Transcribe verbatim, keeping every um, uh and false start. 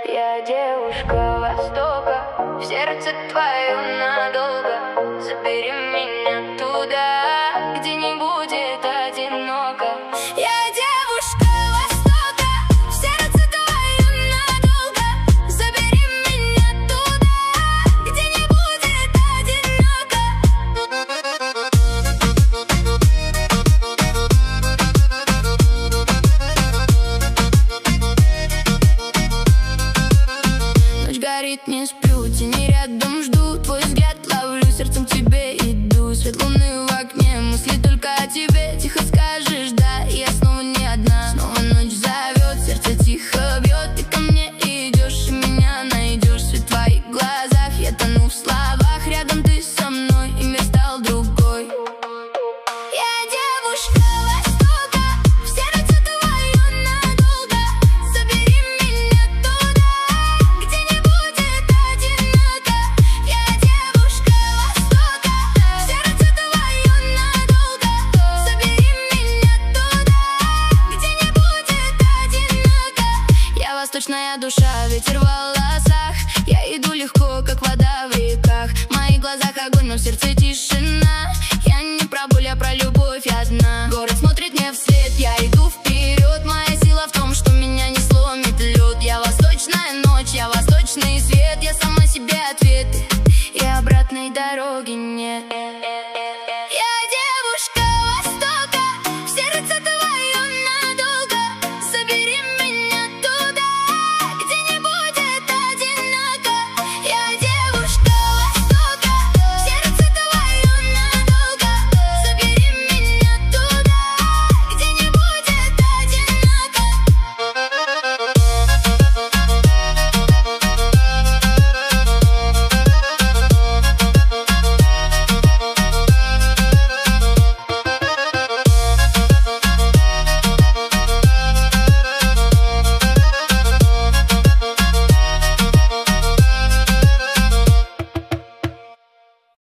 Я девушка Востока, в сердце твоем надолго. Забери меня туда, где не будет одиноко. Я девушка Востока, в сердце твоем надолго. Забери меня туда, где не будет одиноко. Ночь горит, не сплю, тени рядом жду. Твой взгляд ловлю, сердцем к тебе иду. Свет луны в окне, мысли только о тебе. Тихо скажешь да, и я снова не одна. Снова ночь зовет, сердце тихо бьет. Ты ко мне идешь и меня найдешь. Свет в твоих глазах, я тону в словах. Рядом ты со мной, и мир стал другой. Я девушка Востока, в сердце твоем надолго. Забери меня туда, где не будет одиноко. Я девушка Востока, в сердце твоем надолго. Забери меня туда, где не будет одиноко. Я восточная душа, ветер в волосах.